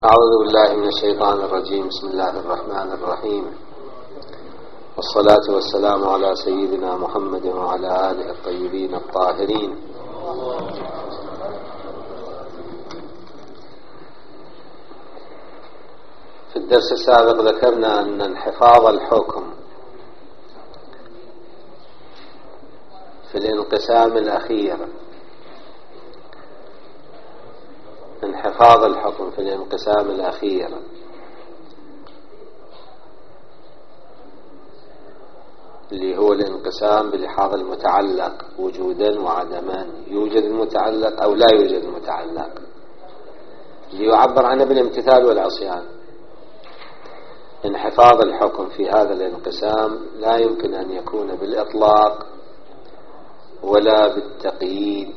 أعوذ بالله من الشيطان الرجيم. بسم الله الرحمن الرحيم، والصلاة والسلام على سيدنا محمد وعلى آله الطيبين الطاهرين. في الدرس السابق ذكرنا أن انحفاظ الحكم في الانقسام الأخير انحفاظ الحكم في الانقسام الأخير اللي هو الانقسام بلحاظ المتعلق وجودا وعدما، يوجد المتعلق أو لا يوجد المتعلق، اللي يعبر عنه بالامتثال والعصيان. انحفاظ الحكم في هذا الانقسام لا يمكن أن يكون بالإطلاق ولا بالتقييد،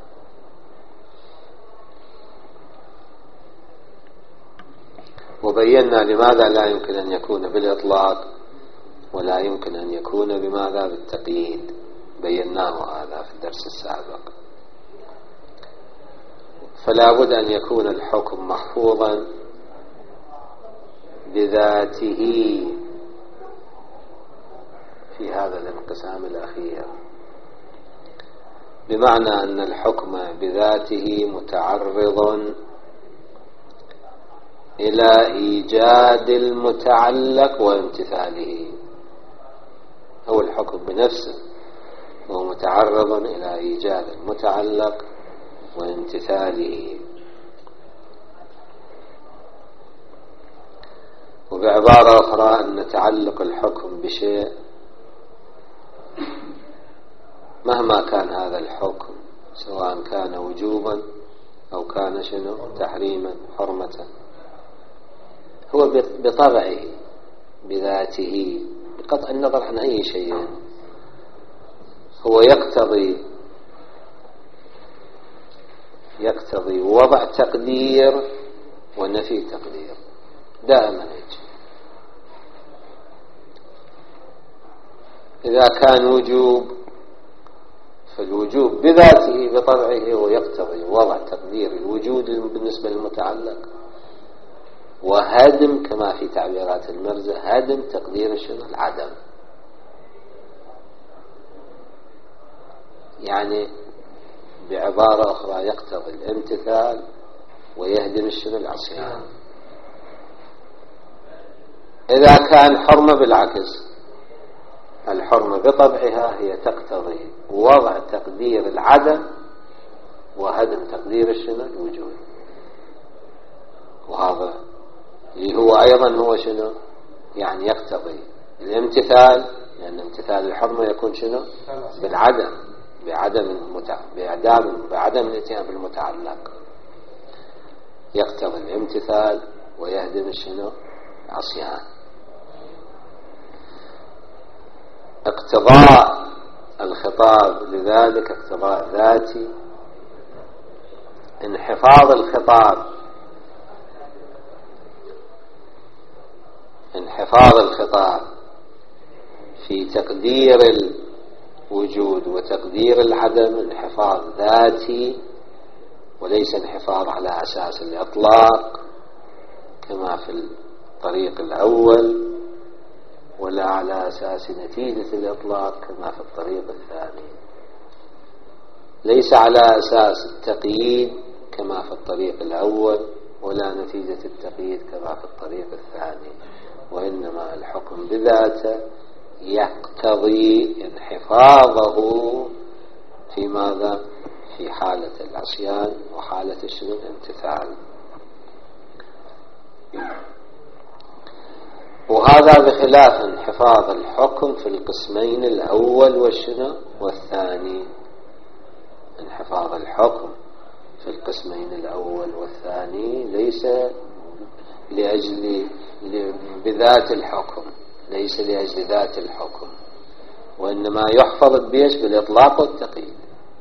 وبينا لماذا لا يمكن أن يكون بالإطلاق ولا يمكن أن يكون بماذا بالتقييد، بيناه هذا في الدرس السابق. فلا بد أن يكون الحكم محفوظا بذاته في هذا الانقسام الأخير، بمعنى أن الحكم بذاته متعرض إلى إيجاد المتعلق وامتثاله، هو الحكم بنفسه هو متعرض إلى إيجاد المتعلق وامتثاله. وبعبارة أخرى أن تعلق الحكم بشيء مهما كان هذا الحكم، سواء كان وجوبا أو كان تحريما حرمة، هو بطبعه بذاته بقطع النظر عن أي شيء هو يقتضي وضع تقدير ونفي تقدير دائما يجي. إذا كان وجوب فالوجوب بذاته بطبعه هو يقتضي وضع تقدير الوجود بالنسبة للمتعلق، وهدم كما في تعبيرات المرزة هدم تقدير العدم، يعني بعبارة أخرى يقتضي الامتثال ويهدم العصيان. إذا كان حرمة بالعكس، الحرمة بطبعها هي تقتضي وضع تقدير العدم وهدم تقدير الوجود، وهذا اللي هو أيضا هو يعني يقتضي الامتثال، لأن امتثال الحرمة يكون بعدم الاتيان بالمتعلق، يقتضي الامتثال ويهدم العصيان. اقتضاء الخطاب لذلك اقتضاء ذاتي. انحفاظ الخطاب في تقدير الوجود وتقدير العدم انحفاظ ذاتي، وليس انحفاظ على أساس الإطلاق كما في الطريق الأول، ولا على أساس نتيجة الإطلاق كما في الطريق الثاني، ليس على أساس التقييد كما في الطريق الأول، ولا نتيجة التقييد كما في الطريق الثاني، وإنما الحكم بذاته يقتضي انحفاظه في ماذا؟ في حالة العصيان وحالة الامتثال. وهذا بخلاف انحفاظ الحكم في القسمين الأول والثاني. انحفاظ الحكم في القسمين الأول والثاني ليس لأجل بذات الحكم، ليس لأجل ذات الحكم، وإنما يحفظ بالإطلاق والتقييد،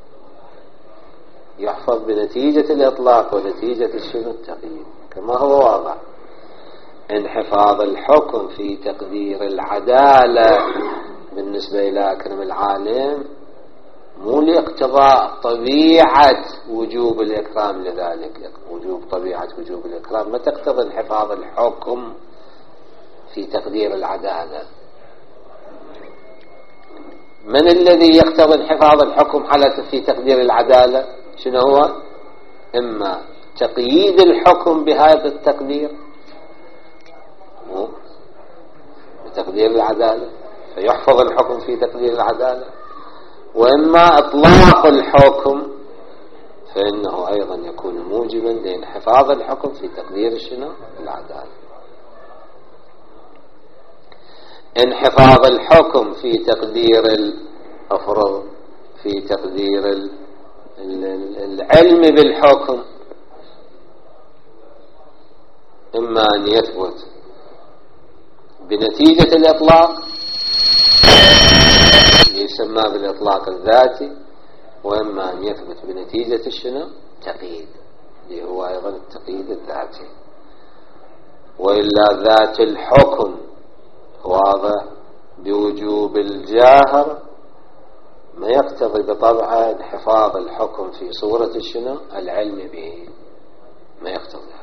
يحفظ بنتيجة الإطلاق ونتيجة التقييد، كما هو واضح. انحفاظ الحكم في تقدير العدالة بالنسبة إلى أكرم العالم مو لاقتضاء طبيعة وجوب الإكرام لذلك. طبيعة وجوب الإكرام ما تقتضي انحفاظ الحكم في تقدير العدالة. من الذي يقتضي انحفاظ الحكم حالة في تقدير العدالة؟ شنو هو؟ إما تقييد الحكم بهذا التقدير بتقدير العدالة فيحفظ الحكم في تقدير العدالة، وإما إطلاق الحكم فإنه أيضا يكون موجبا لانحفاظ الحكم في تقدير شنو؟ العدالة. انحفاظ الحكم في تقدير الأفراد في تقدير العلم بالحكم إما أن يثبت بنتيجة الإطلاق يسمى بالإطلاق الذاتي، وإما أن يثبت بنتيجة الشنو؟ تقييد اللي هو أيضا التقييد الذاتي. وإلا ذات الحكم واضح بوجوب الجاهر ما يقتضي بطبعه انحفاظ الحكم في صورة الشنو؟ العلم به، ما يقتضي،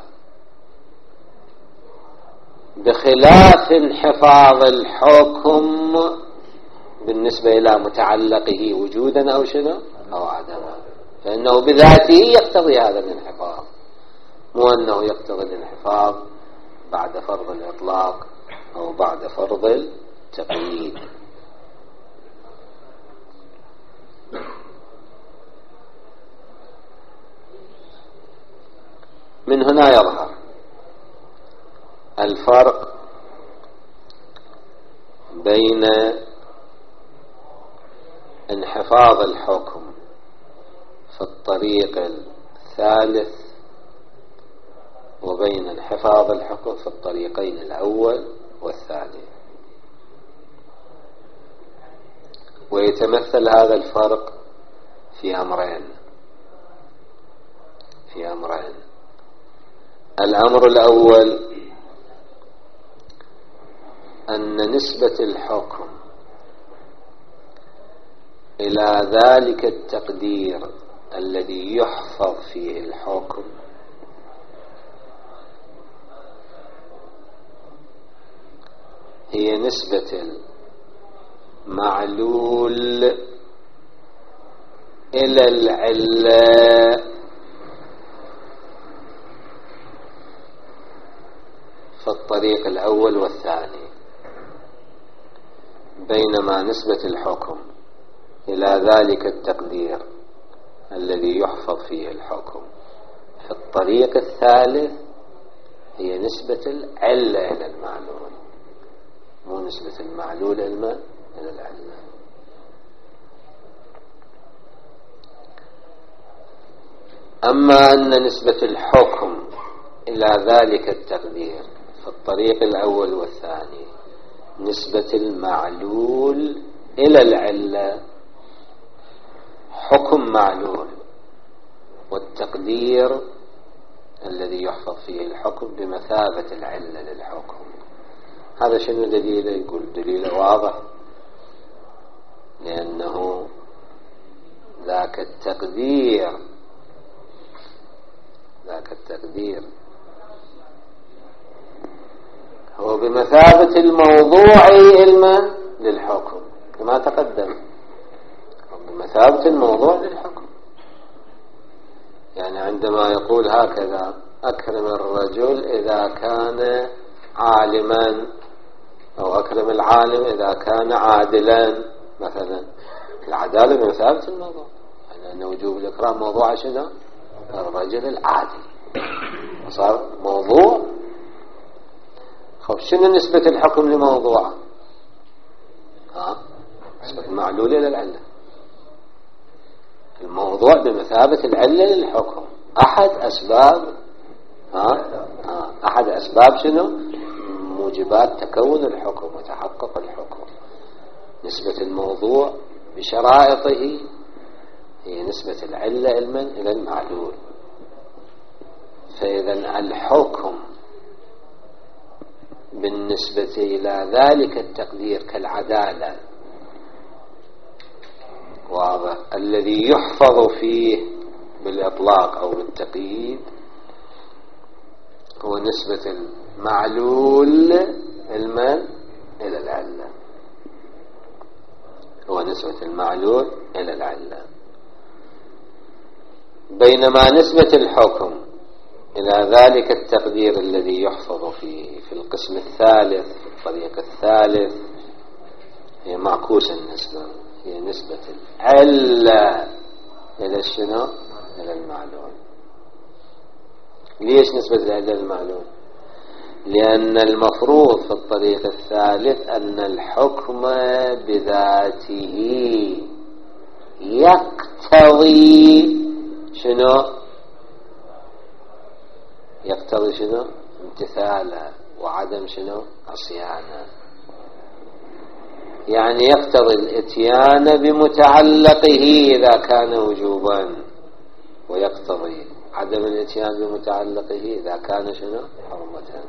بخلاف انحفاظ الحكم بالنسبة إلى متعلقه وجودا أو شنو؟ أو عدما، فإنه بذاته يقتضي هذا الانحفاظ، مو أنه يقتضي الانحفاظ بعد فرض الإطلاق أو بعد فرض التقييد. من هنا يظهر الفرق بين انحفاظ الحكم في الطريق الثالث وبين انحفاظ الحكم في الطريقين الأول والثاني. ويتمثل هذا الفرق في أمرين. الأمر الأول أن نسبة الحكم إلى ذلك التقدير الذي يحفظ فيه الحكم هي نسبة المعلول إلى العلة في الطريق الأول والثاني، بينما نسبة الحكم إلى ذلك التقدير الذي يحفظ فيه الحكم في الطريق الثالث هي نسبة العلة إلى المعلول، مو نسبة المعلول إلى العلة. أما أن نسبة الحكم إلى ذلك التقدير في الطريق الأول والثاني نسبة المعلول إلى العلة حكم معلول، والتقدير الذي يحفظ فيه الحكم بمثابة العلة للحكم. هذا شنو دليله؟ يقول دليله واضح، لأنه ذاك التقدير هو بمثابة الموضوع علما للحكم كما تقدم، بمثابة الموضوع للحكم. يعني عندما يقول هكذا أكرم الرجل إذا كان عالما، أو أكرم العالم إذا كان عادلا مثلا، العدالة بمثابة الموضوع، يعني أن وجوب الإكرام موضوع شنو؟ الرجل العادل، صار موضوع. شنو نسبة الحكم لموضوعه؟ نسبة المعلول إلى العلة. الموضوع بمثابة العلة للحكم، أحد أسباب شنو؟ موجبات تكون الحكم وتحقق الحكم. نسبة الموضوع بشرائطه هي نسبة العلة إلى المعلول. فإذا الحكم بالنسبة إلى ذلك التقدير كالعدالة واضح. الذي يحفظ فيه بالإطلاق أو بالتقييد هو نسبة المعلول إلى العلة، هو نسبة المعلول إلى العلة. بينما نسبة الحكم إلى ذلك التقدير الذي يحفظ فيه في القسم الثالث في الطريق الثالث هي معكوس النسبة، هي نسبة العلة إلى شنو؟ إلى المعلول. ليش نسبة العلة إلى المعلول؟ لأن المفروض في الطريق الثالث أن الحكم بذاته يقتضي شنو؟ يقتضي شنو؟ امتثالا وعدم شنو؟ عصيانا. يعني يقتضي الاتيان بمتعلقه إذا كان وجوبا، ويقتضي عدم الاتيان بمتعلقه إذا كان شنو؟ حرمة.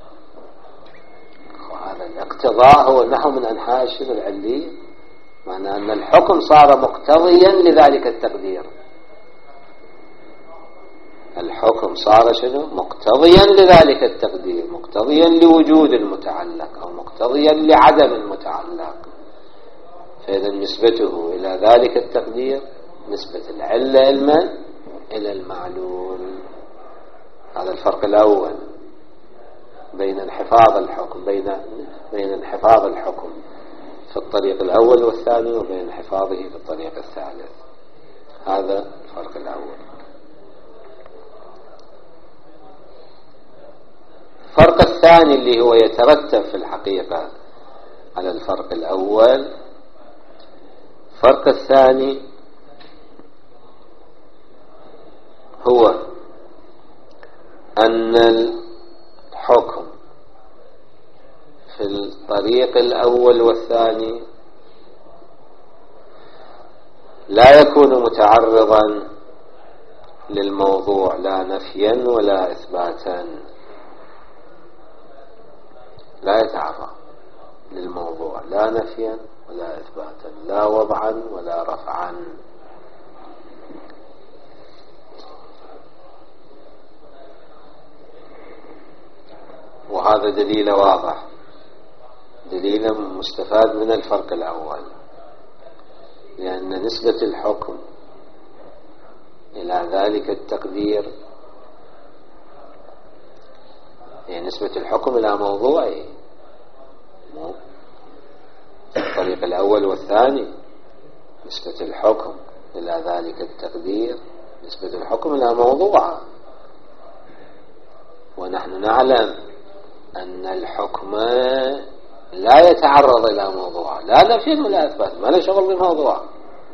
وهذا الاقتضاء هو نحو من أنحاء الشبه العلي، معنى أن الحكم صار مقتضيا لذلك التقدير. الحكم صار شنو؟ مقتضيا لذلك التقدير، مقتضيا لوجود المتعلق أو مقتضيا لعدم المتعلق. فإذا نسبته إلى ذلك التقدير نسبة العلة إلى المعلول. هذا الفرق الأول بين انحفاظ الحكم بين انحفاظ الحكم في الطريق الأول والثاني وبين انحفاظه في الطريق الثالث. هذا الفرق الأول. الفرق الثاني اللي هو يترتب في الحقيقة على الفرق الأول، الفرق الثاني هو أن الحكم في الطريق الأول والثاني لا يكون متعرضا للموضوع لا نفيا ولا إثباتا، لا يتعرض للموضوع لا نفيا ولا إثباتا، لا وضعا ولا رفعا. وهذا دليل واضح، دليل مستفاد من الفرق الأول، لأن نسبة الحكم إلى ذلك التقدير هي نسبة الحكم إلى موضوعه. الطريق الأول والثاني نسبة الحكم إلى ذلك التقدير نسبة الحكم إلى موضوعه، ونحن نعلم أن الحكم لا يتعرض إلى موضوعه لا نفي ولا إثبات، ما له شغل بالموضوع.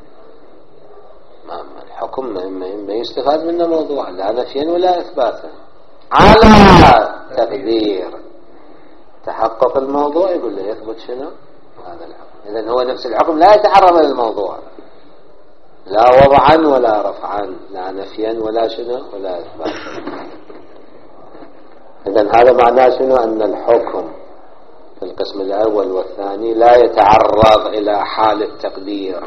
الحكم ما يستفاد منه موضوع لا نفيا ولا إثباتا على تقدير تحقق الموضوع، يقول له يثبت شنو؟ هذا الحكم. إذن هو نفس الحكم لا يتعرض للموضوع لا وضعا ولا رفعا، لا نفيا ولا شنو ولا إثباتا. إذن هذا معناه شنو؟ أن الحكم في القسم الأول والثاني لا يتعرض إلى حال التقدير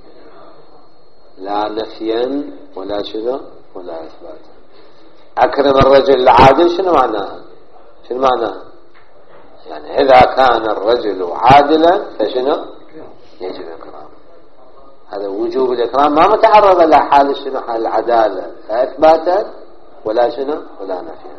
لا نفيا ولا شنو ولا إثباتا. أكرم الرجل العادل شنو معناه؟ شنو معناه؟ يعني إذا كان الرجل عادلا فشنو؟ يجب إكرامه. هذا وجوب الإكرام ما متعرض إلى حال شنو؟ حال العدالة لا إثباتا ولا شنو ولا نفيا.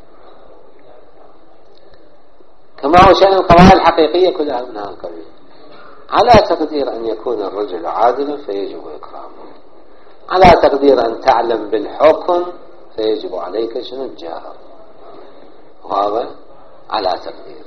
كما هو شأن القضايا الحقيقية كلها من هذا القبيل، على تقدير أن يكون الرجل عادلا فيجب إكرامه، على تقدير أن تعلم بالحكم فيجب عليك شنو؟ الجهر. وهذا على تقدير.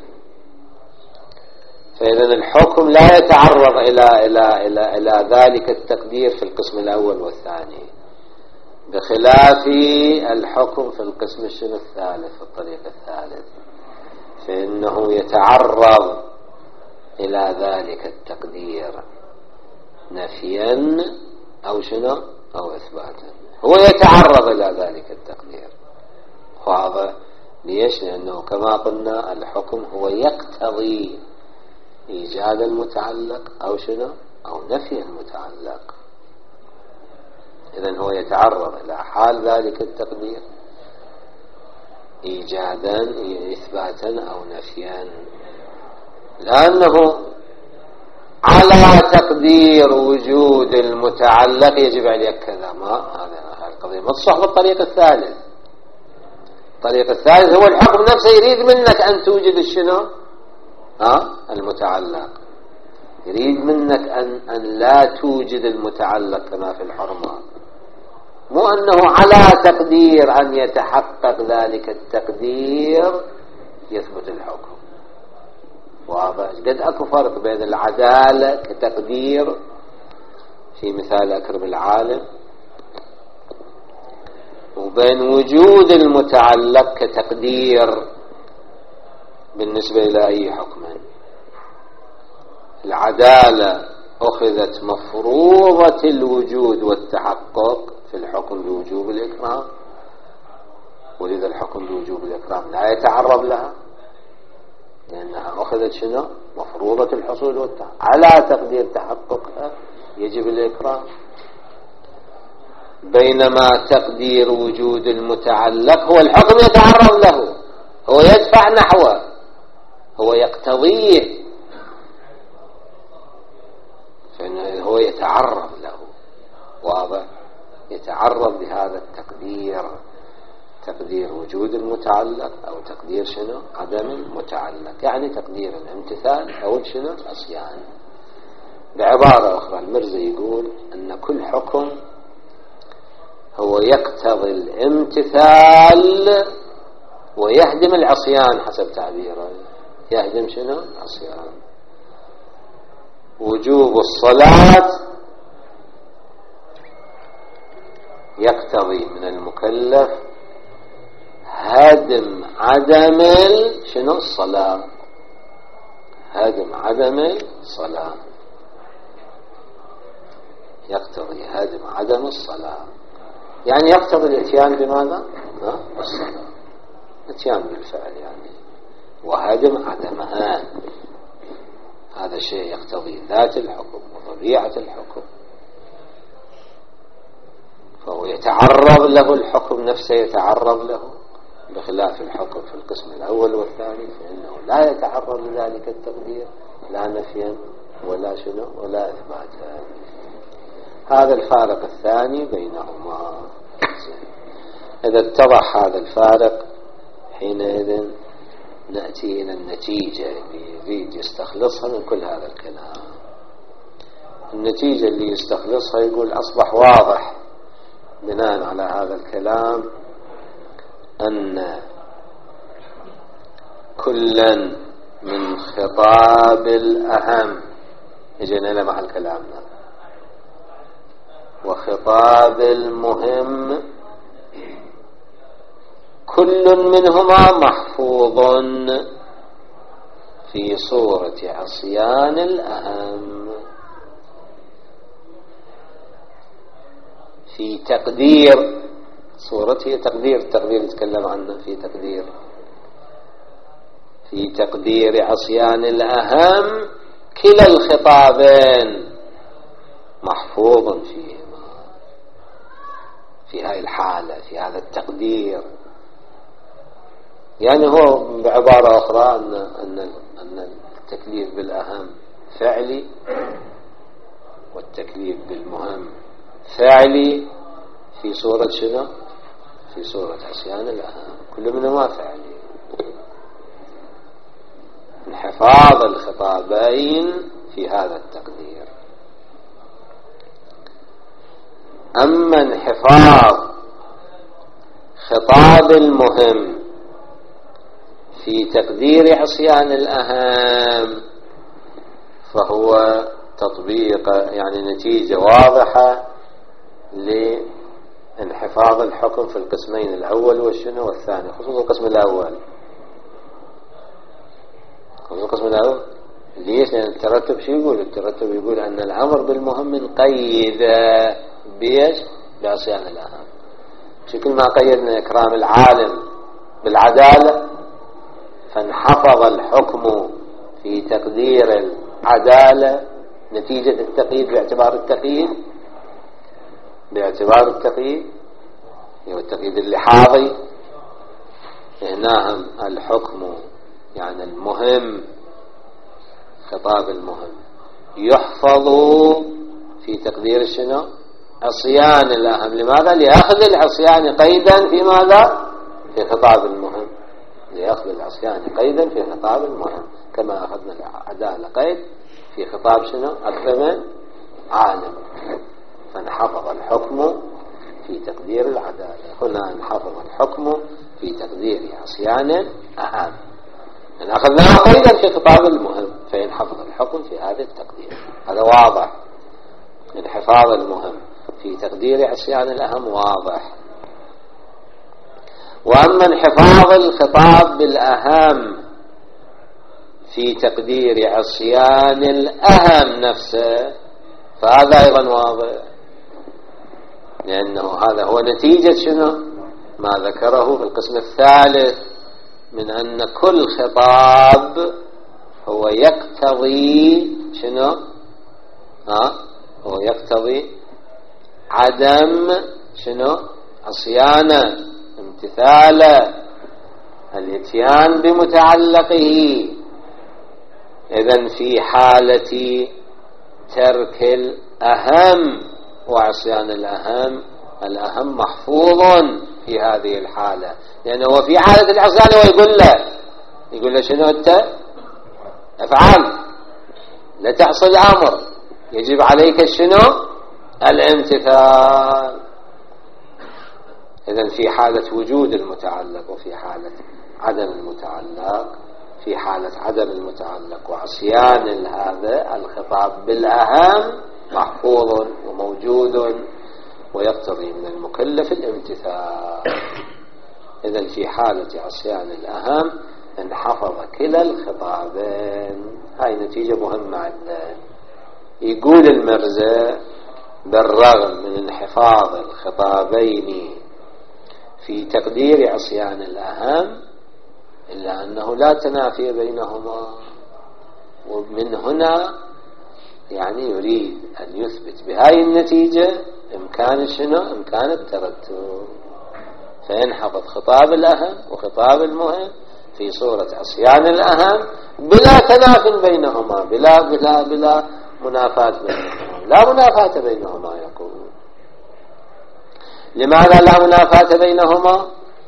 فإذا الحكم لا يتعرض إلى ذلك التقدير في القسم الأول والثاني، بخلاف الحكم في القسم الشنو الثالث في الطريق الثالث، فإنه يتعرض إلى ذلك التقدير نفيا أو شنو أو إثباتا. هو يتعرض إلى ذلك التقدير. وهذا ليش؟ لأنه كما قلنا الحكم هو يقتضي إيجاد المتعلق أو شنو أو نفي المتعلق. إذن هو يتعرض إلى حال ذلك التقدير إيجادا إثباتا أو نفيا، لأنه على تقدير وجود المتعلق يجب عليك كذا. ما هذه القضية ما تصح بالطريق الثالث. الطريق الثالث هو الحكم نفسه يريد منك أن توجد الشنو المتعلق، يريد منك أن لا توجد المتعلق كما في الحرمة، مو أنه على تقدير أن يتحقق ذلك التقدير يثبت الحكم. واضح؟ قد أكو فرق بين العدالة كتقدير في مثال أكرم العالم وبين وجود المتعلق كتقدير بالنسبة إلى أي حكم. العدالة أخذت مفروضة الوجود والتحقق في الحكم بوجوب الإكرام، ولذا الحكم بوجوب الإكرام لا يتعرض لها لأنها أخذت شنو؟ مفروضة الحصول والتحقق، على تقدير تحققها يجب الإكرام. بينما تقدير وجود المتعلق هو الحكم يتعرض له، هو يدفع نحوه، هو يقتضيه، هو يتعرض له. واضح؟ يتعرض لهذا التقدير، تقدير وجود المتعلق أو تقدير شنو؟ عدم المتعلق، يعني تقدير الامتثال أو شنو؟ العصيان. بعبارة أخرى المرزي يقول أن كل حكم هو يقتضي الامتثال ويهدم العصيان حسب تعبيره. يهدم شنو؟ العصيان. وجوب الصلاة يقتضي من المكلف هدم عدم شنو؟ الصلاة، هدم عدم الصلاة، يقتضي هدم عدم الصلاة، يعني يقتضي الاتيان بماذا؟ الصلاة، اتيان بالفعل يعني، وهدم عدمها. هذا شيء يقتضي ذات الحكم وطبيعة الحكم، فهو يتعرض له، الحكم نفسه يتعرض له، بخلاف الحكم في القسم الأول والثاني فإنه لا يتعرض لذلك التقدير لا نفيا ولا شنو ولا إثباتا. هذا الفارق الثاني بينهما. إذا اتضح هذا الفارق حينئذ نأتي إلى النتيجة اللي يريد يستخلصها من كل هذا الكلام. النتيجة اللي يستخلصها يقول أصبح واضح بناء على هذا الكلام أن كلا من خطاب الأهم، يجينا إلى محل كلامنا، وخطاب المهم كل منهما محفوظ في صورة عصيان الأهم، في تقدير صورته، تقدير نتكلم عنه، في تقدير عصيان الأهم كلا الخطابين محفوظ فيهما في هذه الحالة، في هذا التقدير. يعني هو بعبارة أخرى أن التكليف بالأهم فعلي والتكليف بالمهم فعلي في صورة شنو؟ في صورة عصيان الأهم، كل منهما فعلي. انحفاظ الخطابين في هذا التقدير. أما انحفاظ خطاب المهم في تقدير عصيان الأهم فهو تطبيق، يعني نتيجة واضحة لانحفاظ الحكم في القسمين الأول والشنو والثاني، خصوصا القسم الأول. ليش؟ لأن الترتب شو يقول؟ الترتب يقول أن الأمر بالمهم قيد بيش؟ بعصيان الأهم. شكل ما قيدنا إكرام العالم بالعدالة فانحفظ الحكم في تقدير العدالة نتيجة التقييد باعتبار التقييد، باعتبار التقييد والتقييد اللحاظي. هنا الحكم يعني المهم، خطاب المهم يحفظ في تقدير شنو؟ عصيان الأهم. لماذا؟ لأخذ العصيان قيدا في ماذا؟ في خطاب المهم. لأخذ العصيان قيدا في خطاب المهم، كما أخذنا العدالة قيد في خطاب شنو؟ أكثر من عالم. فانحفظ الحكم في تقدير العدالة. هنا انحفظ الحكم في تقدير عصيان أهم، أن أخذناه قيدا في خطاب المهم، فينحفظ الحكم في هذا التقدير. هذا واضح. انحفاظ المهم في تقدير عصيان الأهم واضح. وأما انحفاظ الخطاب بالأهم في تقدير عصيان الأهم نفسه فهذا أيضا واضح، لأنه هذا هو نتيجة شنو؟ ما ذكره في القسم الثالث من أن كل خطاب هو يقتضي شنو؟ هو يقتضي عدم شنو؟ عصيانه، امتثاله، الاتيان بمتعلقه. إذن في حالة ترك الأهم وعصيان الأهم محفوظ في هذه الحالة، لأنه هو في حالة العصيان ويقول له شنو أنت افعل، لا تعصي الأمر، يجب عليك شنو؟ الامتثال. إذن في حالة وجود المتعلق وفي حالة عدم المتعلق، في حالة عدم المتعلق وعصيان هذا الخطاب بالأهم محفوظ وموجود ويقتضي من المكلف الامتثال. إذن في حالة عصيان الأهم انحفظ كلا الخطابين. هاي نتيجة مهمة عندنا. يقول المرزا بالرغم من انحفاظ الخطابين في تقدير عصيان الأهم إلا أنه لا تنافي بينهما، ومن هنا يعني يريد أن يثبت بهاي النتيجة إمكان شنو؟ إمكان الترتب. فينحفظ خطاب الأهم وخطاب المهم في صورة عصيان الأهم بلا تنافي بينهما، بلا منافاة بينهما. لا منافاة بينهما يقول. لماذا لا منافاة بينهما؟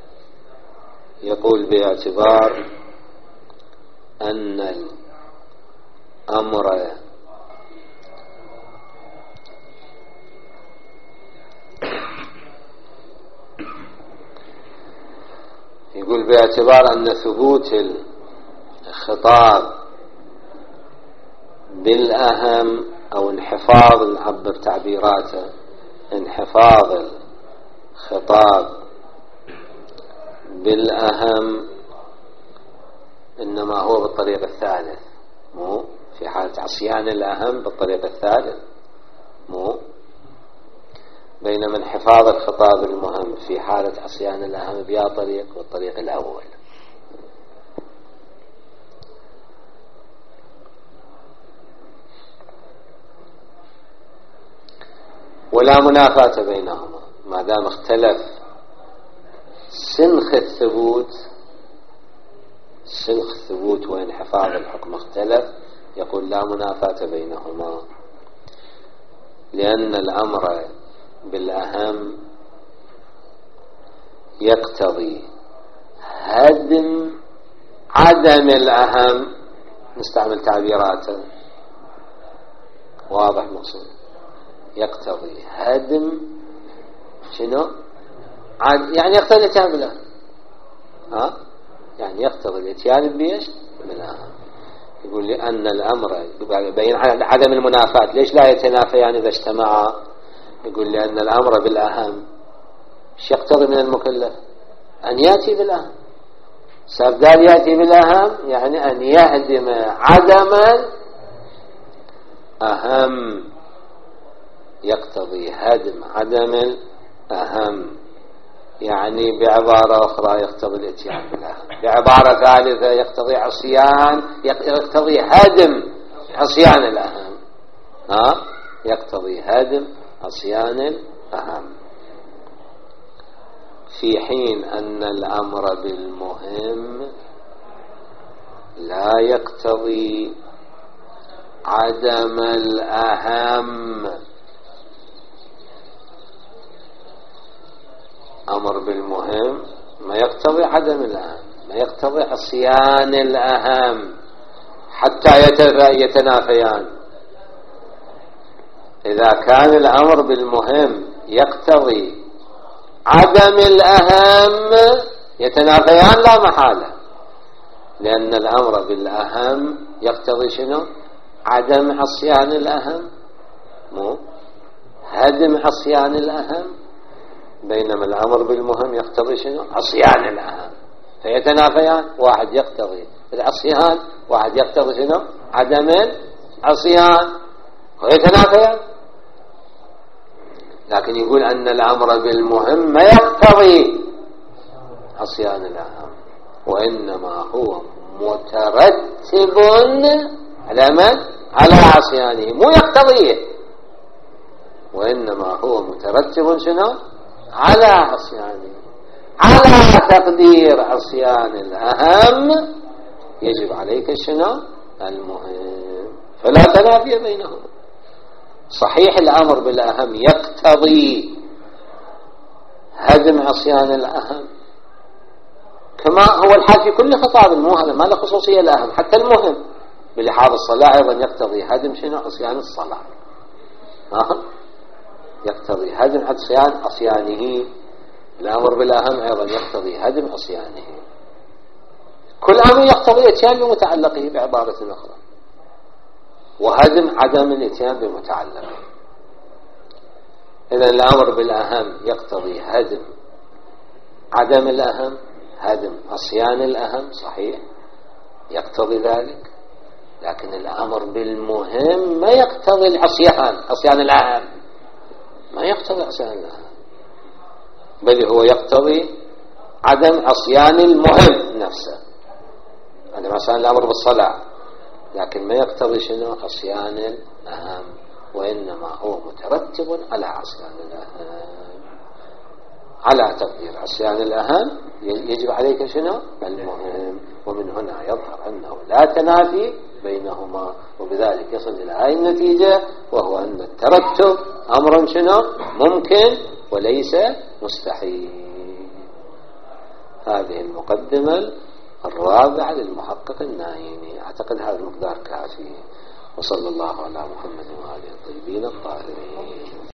يقول باعتبار أن الأمر يقول باعتبار أن ثبوت الخطاب بالأهم أو انحفاظ، نعبر تعبيراته، انحفاظ الخطاب بالأهم إنما هو بالطريق الثالث، مو في حالة عصيان الأهم بالطريق الثالث، مو بينما انحفاظ الخطاب المهم في حالة عصيان الأهم بيا طريق والطريق الأول. ولا منافاة بينهما ما دام اختلف سنخ الثبوت وانحفاظ الحكم اختلف، يقول لا منافاة بينهما، لأن الأمر بالأهم يقتضي هدم عدم الأهم. نستعمل تعبيراته واضح مقصود. يقتضي هدم شنو؟ يعني يقتضي الاتيان بالأهم. يعني يقتضي الاتيان بيش بالأهم. يقول لأن الأمر بين عدم المنافاة. ليش لا يتنافيان إذا اجتمعا؟ يقول لأن الأمر بالأهم ايش يقتضي من المكلف؟ أن يأتي بالأهم. سأبدال يأتي بالأهم يعني أن يهدم عدم الأهم. يقتضي هدم عدم الأهم، يعني بعبارة أخرى يقتضي الاتيان بالأهم. بعبارة ثالثة يقتضي هدم عصيان الأهم. يقتضي هدم عصيان أهم، في حين أن الأمر بالمهم لا يقتضي عدم الأهم. أمر بالمهم ما يقتضي عدم الأهم، ما يقتضي عصيان الأهم حتى يتنافيان. إذا كان الأمر بالمهم يقتضي عدم الأهم يتنافيان لا محالة، لأن الأمر بالأهم يقتضي شنو؟ عدم عصيان الأهم، مو هدم عصيان الأهم. بينما الأمر بالمهم يقتضي شنو؟ عصيان الأهم، فيتنافيان. واحد يقتضي العصيان، واحد يقتضي شنو؟ عدم العصيان، ويتنافيان. لكن يقول أن الأمر بالمهم ما يقتضي عصيان الأهم، وإنما هو مترتب على من؟ على عصيانه، مو يقتضيه، وإنما هو مترتب شنو؟ على عصيانه. على تقدير عصيان الأهم يجب عليك شنو؟ المهم، فلا تنافي بينهما. صحيح الأمر بالأهم يقتضي هدم عصيان الأهم، كما هو الحال في كل خطاب، مو هذا ما له خصوصية الأهم، حتى المهم بلحاظ الصلاة أيضا يقتضي هدم شنو؟ عصيان الصلاة، يقتضي هدم عصيانه. الأمر بالأهم أيضا يقتضي هدم عصيانه. كل أمر يقتضي اتيان بمتعلقه بعبارة أخرى، وهدم عدم الاتيان بمتعلقه. إذن الأمر بالأهم يقتضي هدم عدم الأهم، هدم عصيان الأهم، صحيح يقتضي ذلك. لكن الأمر بالمهم ما يقتضي العصيان، عصيان الأهم ما يقتضي عصيان الأهم، بل هو يقتضي عدم عصيان المهم نفسه. عدم عصيان الأمر بالصلاة، لكن ما يقتضي شنو؟ عصيان الأهم، وإنما هو مترتب على عصيان الأهم. على تقدير عصيان الأهم يجب عليك شنو؟ المهم. ومن هنا يظهر أنه لا تنافي بينهما، وبذلك يصل إلى هذه النتيجة، وهو أن الترتب أمر شنو؟ ممكن وليس مستحيل. هذه المقدمة الرابعة للمحقق النايمي. أعتقد هذا المقدار كافي، وصلى الله على محمد وآله الطيبين الطاهرين.